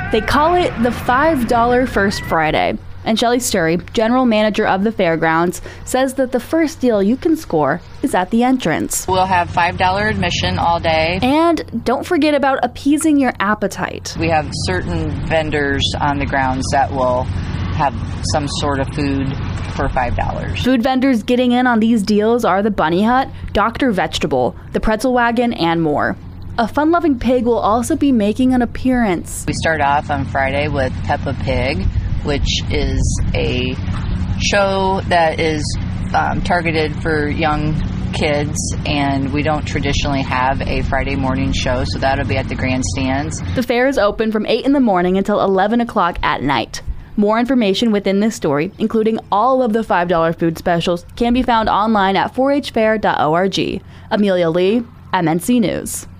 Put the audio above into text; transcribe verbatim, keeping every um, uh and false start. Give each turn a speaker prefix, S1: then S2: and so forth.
S1: They call it the five dollar First Friday. And Shelley Sturry, general manager of the fairgrounds, says that the first deal you can score is at the entrance.
S2: We'll have five dollar admission all day.
S1: And don't forget about appeasing your appetite.
S2: We have certain vendors on the grounds that will have some sort of food for five dollars.
S1: Food vendors getting in on these deals are the Bunny Hut, Doctor Vegetable, the Pretzel Wagon, and more. A fun-loving pig will also be making an appearance.
S2: We start off on Friday with Peppa Pig, which is a show that is um, targeted for young kids, and we don't traditionally have a Friday morning show, so that'll be at the grandstands.
S1: The fair is open from eight in the morning until eleven o'clock at night. More information within this story, including all of the five dollar food specials, can be found online at four h fair dot org. Amelia Lee, M N C News.